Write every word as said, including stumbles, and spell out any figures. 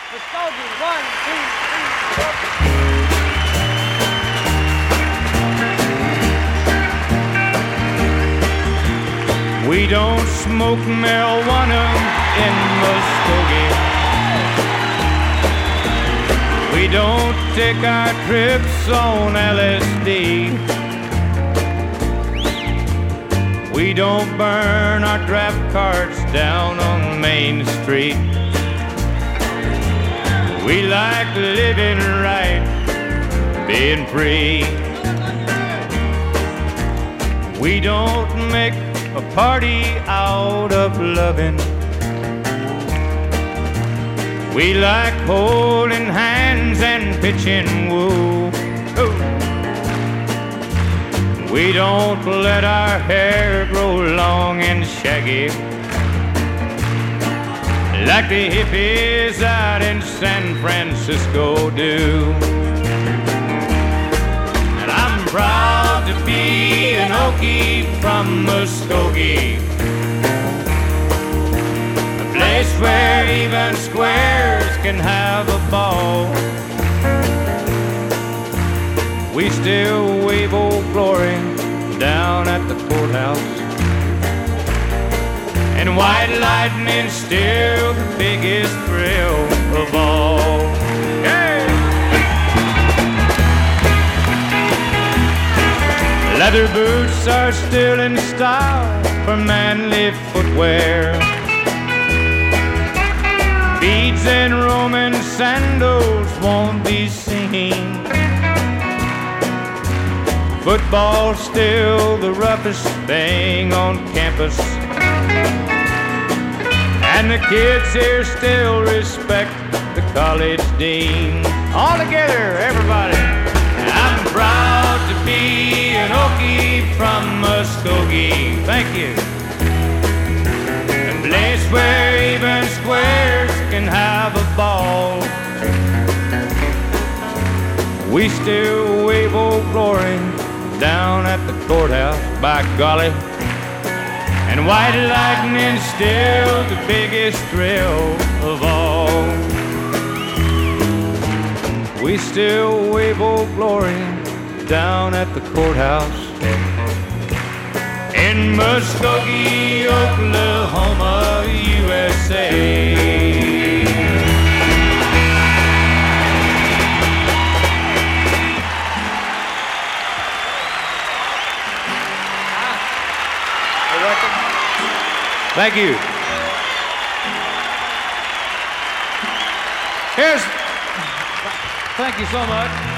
Muskogee, one, two, three, four. We don't smoke marijuana in Muskogee. We don't take our trips on L S D. We don't burn our draft cards down on Main Street. We like living right, being free. We don't make a party out of loving. We like holding hands and pitching woo. Ooh. We don't let our hair grow long and shaggy like the hippies out in San Francisco do. And I'm proud to be an Okie from Muskogee, a place where even squares can have a ball. We still wave Old Glory down at the courthouse, and white lightning's still the biggest thrill of all. Hey! Leather boots are still in style for manly footwear. Beads and Roman sandals won't be seen. Football's still the roughest thing on campus, and the kids here still respect the college dean. All together, everybody. I'm proud to be an Okie from Muskogee. Thank you. A place where even squares can have a ball. We still wave Old Glory down at the courthouse, by golly. And white lightning's still the biggest thrill of all. We still wave Old Glory down at the courthouse in Muskogee, Oklahoma, U S A. Thank you. Here's, thank you so much.